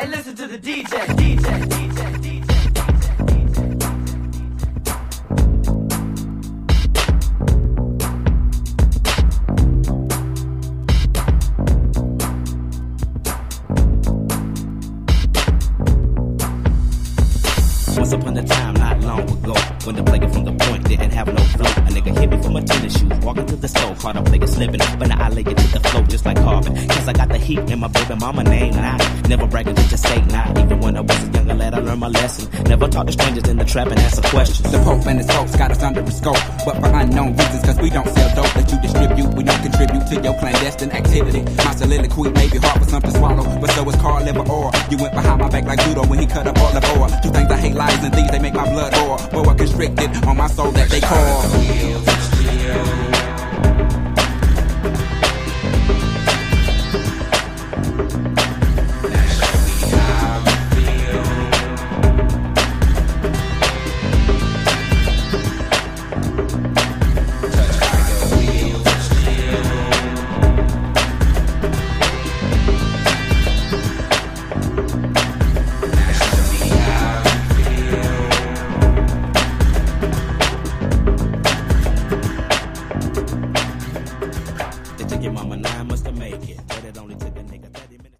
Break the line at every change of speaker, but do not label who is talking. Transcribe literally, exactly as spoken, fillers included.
Everybody listen to the D J, D J, D J, D J.
Once upon a time, not long ago, when the player from the point didn't have no flow, a nigga hit me from a tennis shoe, walking to the store, caught a player slipping, but now I lay it to the flow just like Harvin, cause I got the heat in my baby mama name, now never bragging to the state, now even when I was a younger lad, I learned my lesson, never talk to strangers in the trap and answer questions.
The Pope and his folks got us under the scope, but for unknown reasons, cause we don't sell dope that you distribute, we don't contribute to your clandestine activity. My soliloquy may be hard for some to swallow, but so is Carl Liver Or. You went behind my back like judo when he cut up all the ore. Two things I hate, lies and thieves, they make my blood roar. Boa constricted on my soul that they call.